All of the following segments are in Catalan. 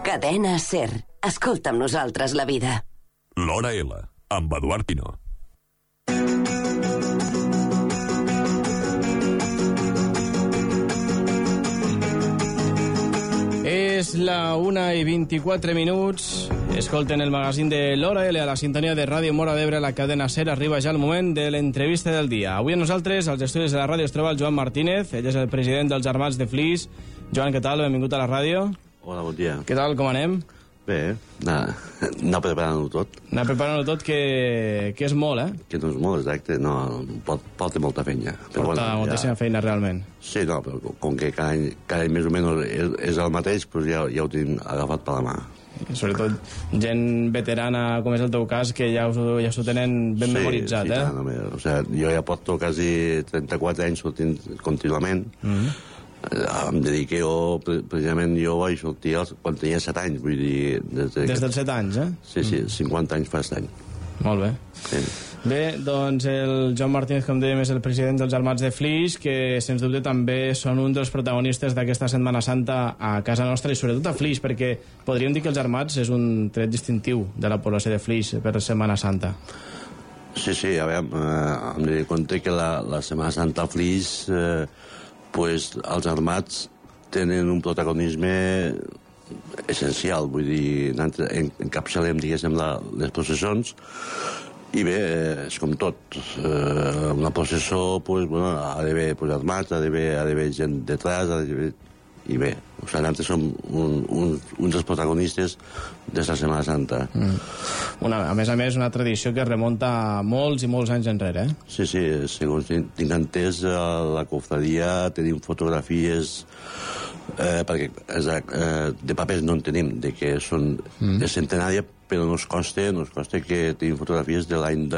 Cadena SER. Escolta amb nosaltres la vida. L'Hora L, amb Eduard Pino. És la 1:24. Escolten el magazín de l'Hora L a la sintonia de Ràdio Mora d'Ebre, la cadena SER. Arriba ja el moment de l'entrevista del dia. Avui a nosaltres, als estudis de la ràdio, es troba el Joan Martínez. Ell és el president dels Armats de Flix. Joan, què tal? Benvingut a la ràdio. Hola, bon dia. Què tal, com anem? Bé, anar preparant-ho tot. Anar preparant-ho tot, que és molt, eh? Que no és molt, exacte. No, porta molta feina. Porta moltíssima feina, realment. Sí, no, però com que cada any més o menys és el mateix, doncs ja ho tenim agafat per la mà. Sobretot gent veterana, com és el teu cas, que ja s'ho tenen ben memoritzat, sí, eh? Tant, o sigui, jo ja porto quasi 34 anys sortint contínuament. Em dediqué, precisament jo vaig sortir quan tenia 7 anys, vull dir... Des dels 7 anys, eh? Sí, 50 anys fa aquest any. Molt bé. Sí. Bé, doncs el Joan Martínez, com dèiem, és el president dels Armats de Flix, que sens dubte també són un dels protagonistes d'aquesta Setmana Santa a casa nostra i sobretot a Flix, perquè podríem dir que els Armats és un tret distintiu de la població de Flix per Setmana Santa. Sí, a veure, em dono compte que la Setmana Santa a Flix... pues els armats tenen un protagonisme essencial, vull dir, encapçalem, diguéssim, les processons, i bé, és com tot. Una processó, pues, bueno, ha d'haver armats, ha d'haver gent detrás, i bé, o sigui, nosaltres som uns dels protagonistes de la Setmana Santa. A més, una tradició que remunta molts i molts anys enrere, eh? Sí, segons tinc entès, a la cofradia tenim fotografies, perquè de papers no en tenim, de que són de centenària, però no es consta que tenim fotografies de l'any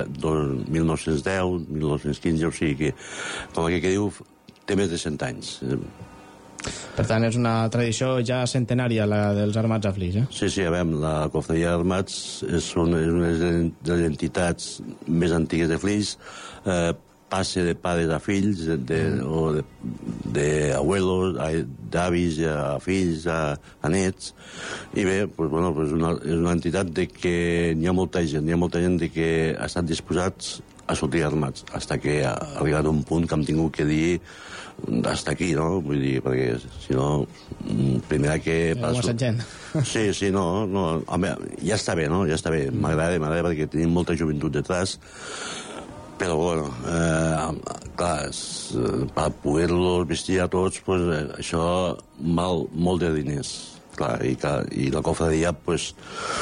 1910, 1915, o sigui que, com aquell que diu, té més de 100 anys. Per tant, és una tradició ja centenària, la dels Armats a Flix, eh? Sí, a veure, la cofradia d'Armats és una de les entitats més antigues de Flix, passa de pares a fills, o d'abuelos, d'avis a fills, a nets, i bé, és una entitat de que n'hi ha molta gent que ha estat disposats a sortir armats, fins que ha arribat un punt que hem tingut que dir hasta aquí, no? Vull dir, perquè si no, primer que... Massa gent. Sí, no, home, ja està bé, no? Ja està bé, m'agrada perquè tenim molta joventut detrás, però bueno, clar, per poder-los vestir a tots, pues, això val molt de diners. Clar, i la cofradia, pues,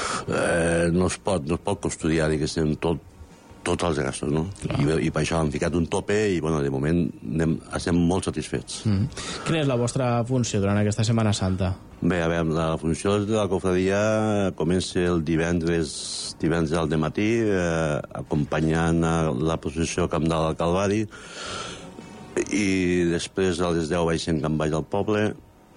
no es pot custodiar, diguéssim, tots els gastos, no? I per això hem ficat un tope i, bueno, de moment estem molt satisfets. Quina és la vostra funció durant aquesta Setmana Santa? Bé, a veure, la funció de la cofradia comença el divendres al dematí, acompanyant la processió Camp Dalt al Calvari, i després a les 10 baixem Can Baix al poble,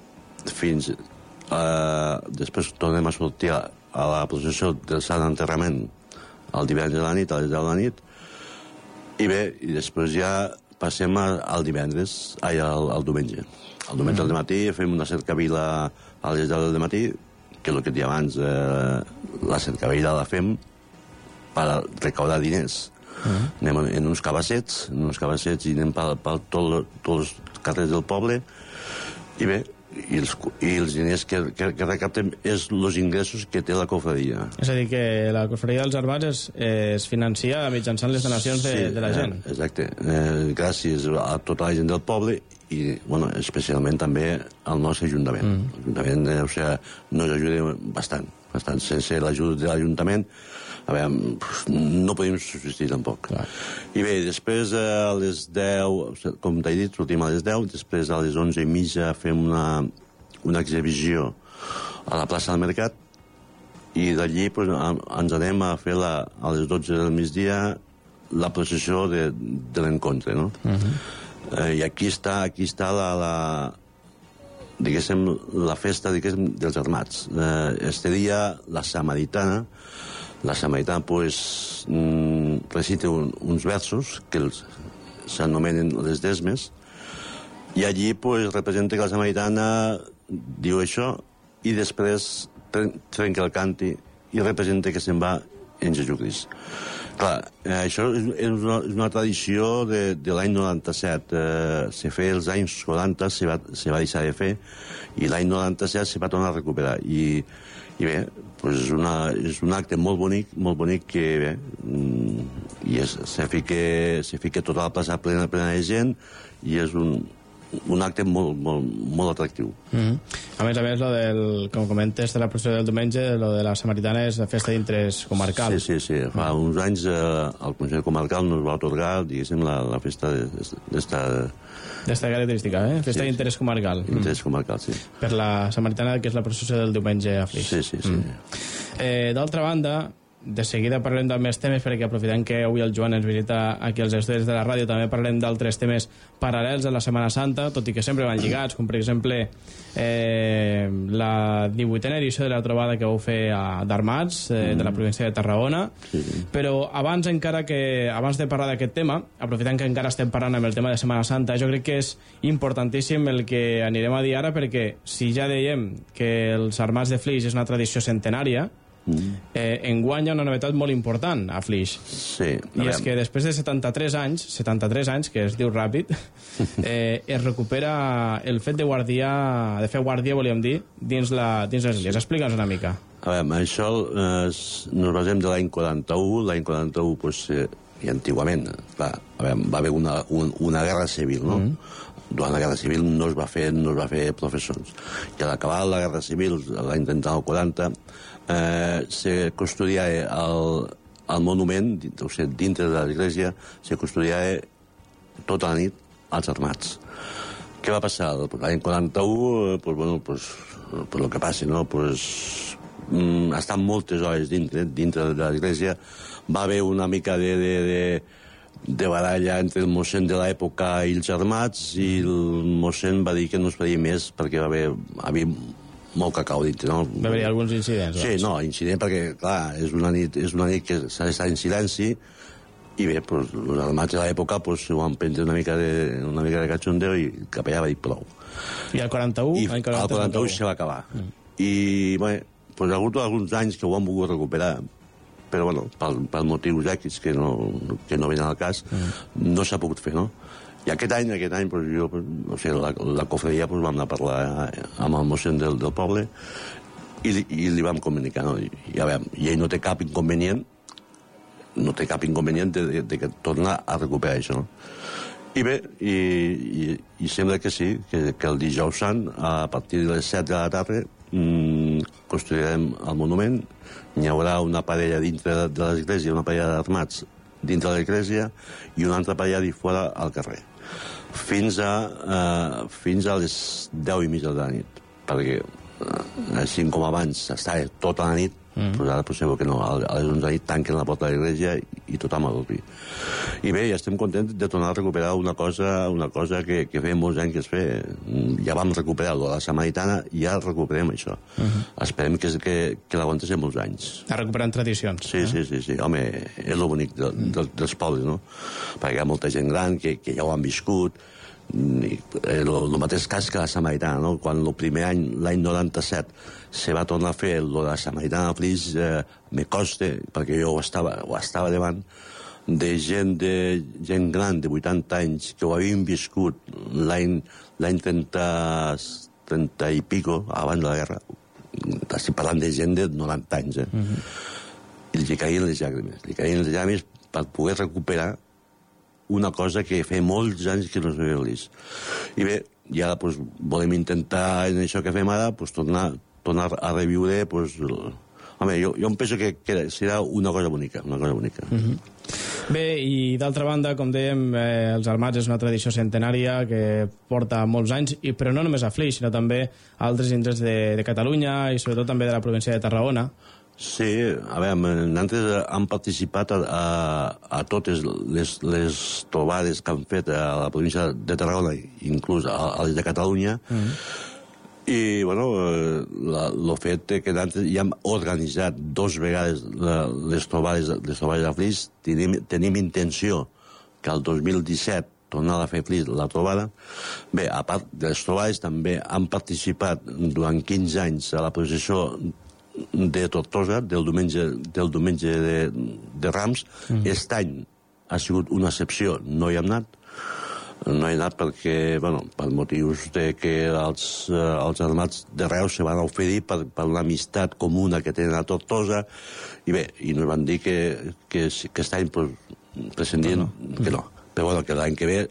després tornem a sortir a la processió del Sant Enterrament el divendres a la nit, a les 10 de la nit, i bé, i després ja passem al diumenge. El diumenge al matí fem una cercavila a les 10 del matí, que és el que et deia abans, la cercavila la fem per recaudar diners. Anem en uns cabassets i anem per tots els carrers del poble, i bé, i els diners que recaptem és els ingressos que té la cofradia. És a dir, que la cofradia dels Armats es financia mitjançant les donacions de la gent. Exacte, gràcies a tota la gent del poble i, bueno, especialment també al nostre Ajuntament. L'Ajuntament, o sigui, nos ajuda bastant. Sense l'ajuda de l'Ajuntament, a veure, no podem subsistir tampoc. I bé, després a les 10, com t'he dit, sortim a les 10, després a les 11:30 fem una exhibició a la plaça del Mercat, i d'allí ens anem a fer a les 12 del migdia la processió de l'encontre, no? I aquí està diguéssim, la festa, diguéssim, dels armats. Este dia, la Samaritana, pues, recita uns versos que s'anomenen les desmes, i allí, pues, representa que la Samaritana diu això, i després trenca el canti i representa que se'n va en Jesucrist. Clar, això és una tradició de l'any 97. Se feia els anys 40, se va deixar de fer, i l'any 97 se va tornar a recuperar. I bé, és un acte molt bonic que bé, se fica tota la plaça plena de gent, i és un acte molt atractiu. A més, com comentes, de la processió del diumenge, lo de la Samaritana és la festa d'interès comarcal. Sí. Fa uns anys el Consell Comarcal nos va atorgar, diguéssim, la festa d'esta característica, festa d'interès comarcal. Interès comarcal, sí. Per la Samaritana, que és la processió del diumenge a Flix. Sí. D'altra banda, de seguida parlem de més temes, perquè aprofitant que avui el Joan ens visita aquí als estudis de la ràdio, també parlem d'altres temes paral·lels a la Setmana Santa, tot i que sempre van lligats, com per exemple la 18a edició de la trobada que vau fer d'Armats, de la província de Tarragona. Però abans de parlar d'aquest tema, aprofitant que encara estem parlant amb el tema de Setmana Santa, jo crec que és importantíssim el que anirem a dir ara, perquè si ja dèiem que els Armats de Flix és una tradició centenària, enguany hi ha una novetat molt important a Flix. Sí, i és que després de 73 anys, que es diu ràpid, es recupera el fet de fer guàrdia, volíem dir, dins l'església. Explica'ns una mica. A veure, això nos basem de l'any 41. L'any 41, doncs, i antigament, clar, va haver una guerra civil, no? Durant la guerra civil no es va fer professors. I a l'acabar la guerra civil, l'any 39 o 40, se custodiava el monument, dintre de l'església, se custodiava tota la nit als armats. Què va passar? L'any 41, per el que passi, no? Estan moltes hores dintre de l'església. Va haver una mica de baralla entre el mossèn de l'època i els armats, i el mossèn va dir que no es faria més perquè havia molt cacau dintre, no? Va haver-hi alguns incidents? Sí, incident perquè, clar, és una nit que s'ha d'estar en silenci, i bé, els armats de l'època ho van prendre una mica de cachondeo, i el capellà va dir prou. I el 41? I el 41 se va acabar. I, bé, ha hagut alguns anys que ho han volgut recuperar, però, bueno, per motius X que no venen al cas, no s'ha pogut fer, no? I aquest any, la cofredia vam anar a parlar amb el mossèn del poble, i li vam comunicar, no? I ell no té cap inconvenient de tornar a recuperar això, no? I bé, i sembla que sí, que el dijous sant, a partir de les 7 de la tarda, construirem el monument, hi haurà una parella dintre de l'església, una parella d'armats dintre de l'església, i una altra parella fora al carrer, fins a les 10:30 de la nit, perquè així com abans estava tota la nit, ara sabeu que no, a les 11 de la nit tanquen la porta de l'església i tothom a dormir. I bé, ja estem contents de tornar a recuperar una cosa que feia molts anys que es feia. Ja vam recuperar la Samaritana i ja recuperem això. Esperem que l'aguantéssim molts anys. A recuperant tradicions. Sí. Home, és el bonic dels pobles, no? Perquè hi ha molta gent gran que ja ho han viscut. El mateix cas que la Samaritana, no? Quan el primer any, l'any 97, se va tornar a fer la Samaritana a Flix, me costa, perquè jo ho estava davant, de gent gran de 80 anys que ho havien viscut l'any 30 i pico, abans de la guerra. Estic parlant de gent de 90 anys, i li caien les llàgrimes per poder recuperar una cosa que feia molts anys que no s'havia vist. I bé, i ara volem intentar, en això que fem ara, tornar a reviure... Home, jo em penso que serà una cosa bonica, Bé, i d'altra banda, com dèiem, els armats és una tradició centenària que porta molts anys, però no només a Flix, sinó també a altres indrets de Catalunya i sobretot també de la província de Tarragona. Sí, a veure, nosaltres hem participat a totes les trobades que han fet a la província de Tarragona, inclús a les de Catalunya, i, bueno, el fet que nosaltres ja hem organitzat 2 vegades les trobades de Flix, tenim intenció que el 2017 tornar a fer Flix la trobada. Bé, a part de les trobades, també han participat durant 15 anys a la processó de Tortosa, del diumenge de Rams. Aquest any ha sigut una excepció, no hi hem anat. No he anat perquè, bueno, per motius de que els armats de Reus se van oferir per una amistat comuna que tenen a Tortosa, i bé, i nos van dir que aquest any prescindien que no. Però bueno, que l'any que ve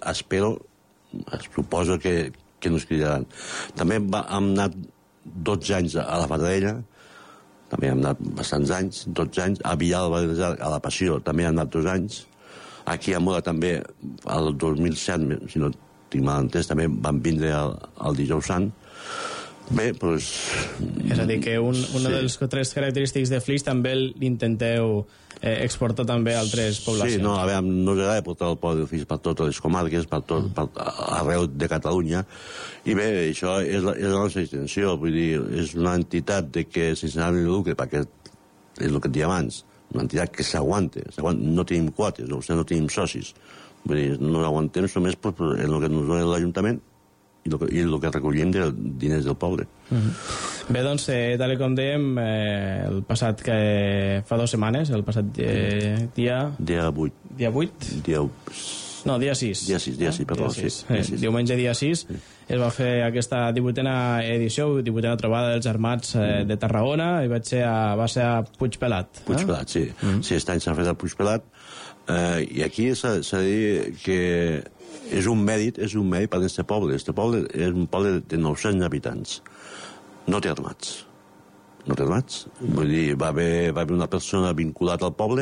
suposo que nos cridaran. També hem anat 12 anys a la Fatarella, també hem anat bastants anys, 12 anys, a Villalba a la Passió també hem anat 2 anys. Aquí a Mora també, el 2007, si no tinc mal entès, també van vindre al Dijous Sant. Bé, doncs... És a dir, que una dels tres característics de Flix també l'intenteu exportar també a altres poblacions. Sí, no, a veure, no ens agrada portar el poble de Flix per totes les comarques, arreu de Catalunya, i bé, això és la nostra extensió, vull dir, és una entitat que sense anar de lucre, perquè és el que et deia abans, una entitat que s'aguanta, no tenim quotes, no tenim socis, vull dir, no aguantem només en el que ens dona l'Ajuntament i el que recollim de diners del poble. Bé, doncs, tal com dèiem, el passat fa 2 setmanes, el passat dia 8. Dia 8? No, dia 6. Dia 6, perdó. Diumenge dia 6 es va fer aquesta 18a edició, 18a trobada dels armats de Tarragona, i va ser a Puigpelat. Puigpelat, sí. Sí, aquest any s'ha fet a Puigpelat, i aquí s'ha de dir que és un mèrit per a aquest poble. Aquest poble és un poble de 900 habitants. No té armats. Vull dir, va haver una persona vinculada al poble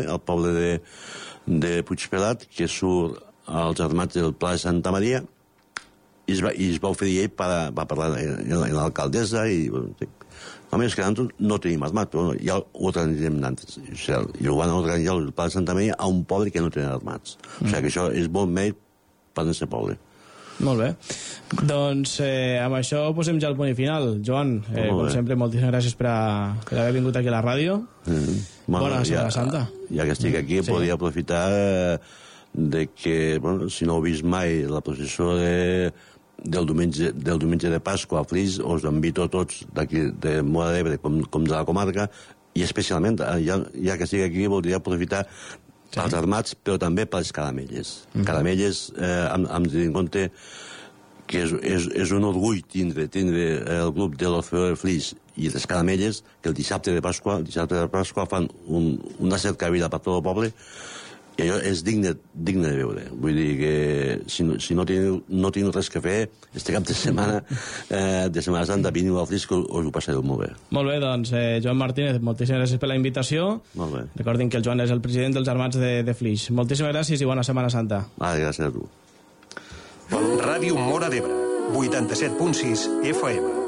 de Puigpelat, que surt als armats del Pla de Santa Maria, i es va oferir ell, va parlar amb l'alcaldessa, i només que nosaltres no tenim armats, però ja ho organitzem nosaltres. I ho van organitzar el Pla de Santa Maria a un poble que no tenen armats. O sigui que això és bon mèrit per a aquest poble. Molt bé. Doncs amb això posem ja el punt final. Joan, com sempre, moltíssimes gràcies per haver vingut aquí a la ràdio. Bona Setmana Santa. Ja que estic aquí, podria aprofitar de que, si no heu vist mai la processó del diumenge de Pasqua a Flix, us invito a tots d'aquí de Móra d'Ebre com de la comarca, i especialment, ja que estic aquí, voldria aprofitar pels armats, però també pels caramelles. Caramelles, hem de tenir en compte que és un orgull tindre el grup de l'Orfeó de Flix i les caramelles, que el dissabte de Pasqua fan una cercavila per tot el poble, i allò és digne de veure. Vull dir que si no tinc res que fer, este cap de setmana de Setmana Santa, veniu al Flix, que us ho passareu molt bé. Molt bé, doncs, Joan Martínez, moltíssimes gràcies per la invitació. Molt bé. Recordin que el Joan és el president dels armats de Flix. Moltíssimes gràcies i bona Setmana Santa. Gràcies a tu. Ràdio Móra d'Ebre, 87.6 FM.